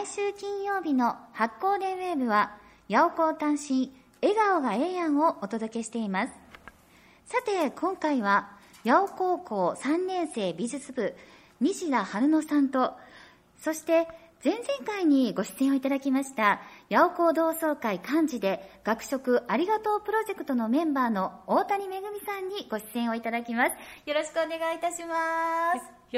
毎週金曜日の発光デーウェーブは、八尾校単身笑顔がええやんをお届けしています。さて今回は八尾高校3年生美術部西田春乃さんと、そして前々回にご出演をいただきました八尾校同窓会幹事で学食ありがとうプロジェクトのメンバーの大谷めぐみさんにご出演をいただきます。よろしくお願いいたします。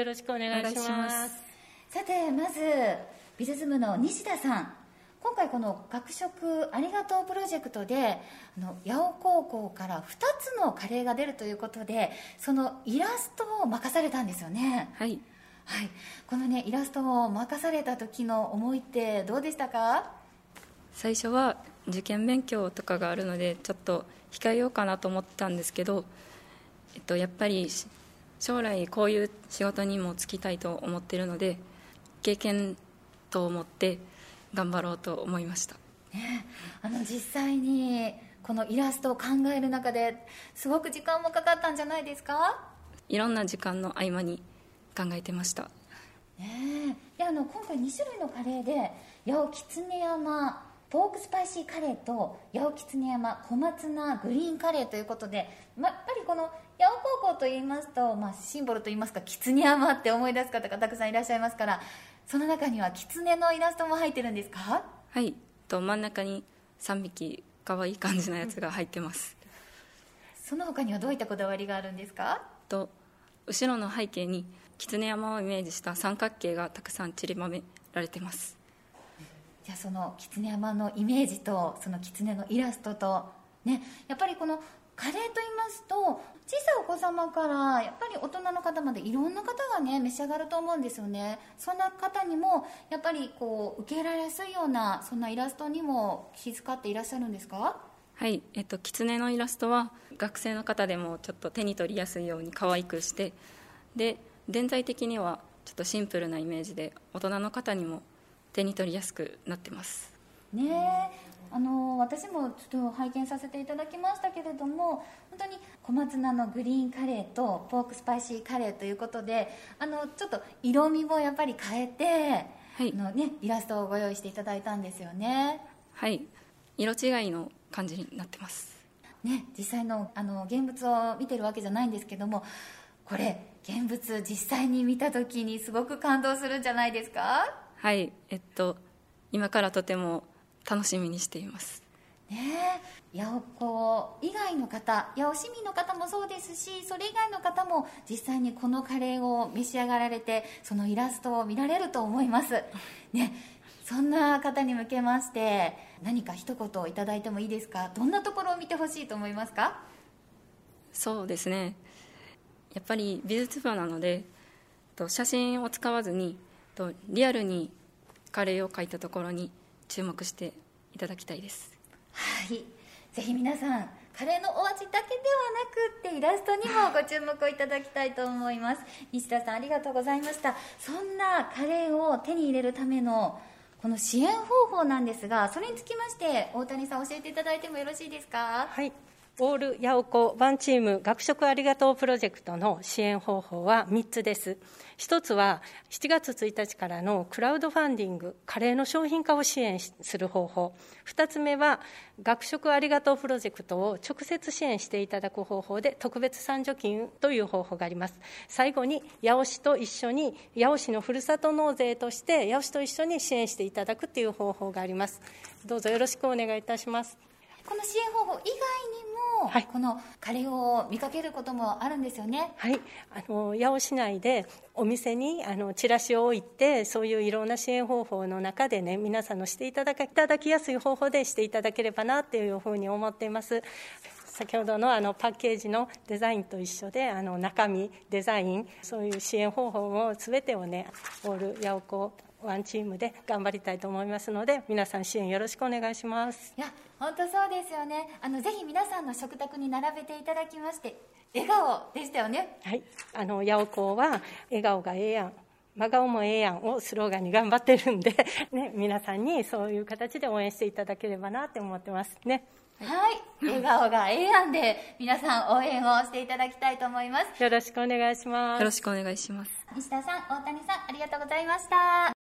よろしくお願いします。 さてまず美術部の西田さん、今回この学食ありがとうプロジェクトで八尾高校から2つのカレーが出るということで、そのイラストを任されたんですよね。 はい、 はい、このねイラストを任された時の思いってどうでしたか？ 最初は受験勉強とかがあるのでちょっと控えようかなと思ったんですけど、やっぱり将来こういう仕事にも就きたいと思っているので、経験と思って頑張ろうと思いました、 ね、実際にこのイラストを考える中ですごく時間もかかったんじゃないですか？ いろんな時間の合間に考えてました、 ね、で今回2種類のカレーで八尾きつね山ポークスパイシーカレーと八尾きつね山小松菜グリーンカレーということで、やっぱりこの八尾高校といいますと、シンボルといいますかきつね山って思い出す方がたくさんいらっしゃいますから、その中にはきつねのイラストも入ってるんですか？ はい、真ん中に3匹かわいい感じのやつが入ってます、 その他にはどういったこだわりがあるんですか？ 後ろの背景にきつね山をイメージした三角形がたくさん散りばめられてます。 じゃあそのきつね山のイメージとそのきつねのイラストと、ね、やっぱりこのカレーと言いますと小さいお子様からやっぱり大人の方までいろんな方がね召し上がると思うんですよね。そんな方にもやっぱりこう受け入れられやすいようなそんなイラストにも気遣っていらっしゃるんですか？ はい、きつねのイラストは学生の方でもちょっと手に取りやすいように可愛くして、で全体的にはちょっとシンプルなイメージで大人の方にも手に取りやすくなってますね。私もちょっと拝見させていただきましたけれども、本当に小松菜のグリーンカレーとポークスパイシーカレーということでちょっと色味もやっぱり変えて、はいイラストをご用意していただいたんですよね。 はい、色違いの感じになってます、 ね、実際の現物を見てるわけじゃないんですけども、これ現物実際に見た時にすごく感動するんじゃないですか？ はい、今からとても楽しみにしていますね。八尾校以外の方、八尾市民の方もそうですし、それ以外の方も実際にこのカレーを召し上がられてそのイラストを見られると思います、ね。そんな方に向けまして何か一言いただいてもいいですか？どんなところを見てほしいと思いますか？ そうですね、やっぱり美術部なので写真を使わずにリアルにカレーを描いたところに注目していただきたいです。 はい、ぜひ皆さんカレーのお味だけではなくってイラストにもご注目をいただきたいと思います西田さんありがとうございました。そんなカレーを手に入れるためのこの支援方法なんですが、それにつきまして大谷さん教えていただいてもよろしいですか？ はい、オール八尾校ワンチーム学食ありがとうプロジェクトの支援方法は3つです。一つは7月1日からのクラウドファンディングカレーの商品化を支援する方法、2つ目は学食ありがとうプロジェクトを直接支援していただく方法で特別賛助金という方法があります。最後に八尾市と一緒に八尾市のふるさと納税として八尾市と一緒に支援していただくという方法があります。どうぞよろしくお願いいたします。 この支援方法以外にも、はい、このカレーを見かけることもあるんですよね。 はい、八尾市内でお店にチラシを置いて、そういういろんな支援方法の中でね、皆さんのしていただきやすい方法でしていただければなというふうに思っています。先ほどのパッケージのデザインと一緒で中身デザイン、そういう支援方法も全てをね、オール八尾校ワンチームで頑張りたいと思いますので、皆さん支援よろしくお願いします。 いや本当そうですよね。ぜひ皆さんの食卓に並べていただきまして笑顔でしたよね。 はい、八尾校は笑顔がええやん真顔もええやんをスローガンに頑張ってるんで、ね、皆さんにそういう形で応援していただければなって思ってますね。 はい、笑顔がええやんで皆さん応援をしていただきたいと思います。 よろしくお願いします。 よろしくお願いします。 西田さん、大谷さん、ありがとうございました。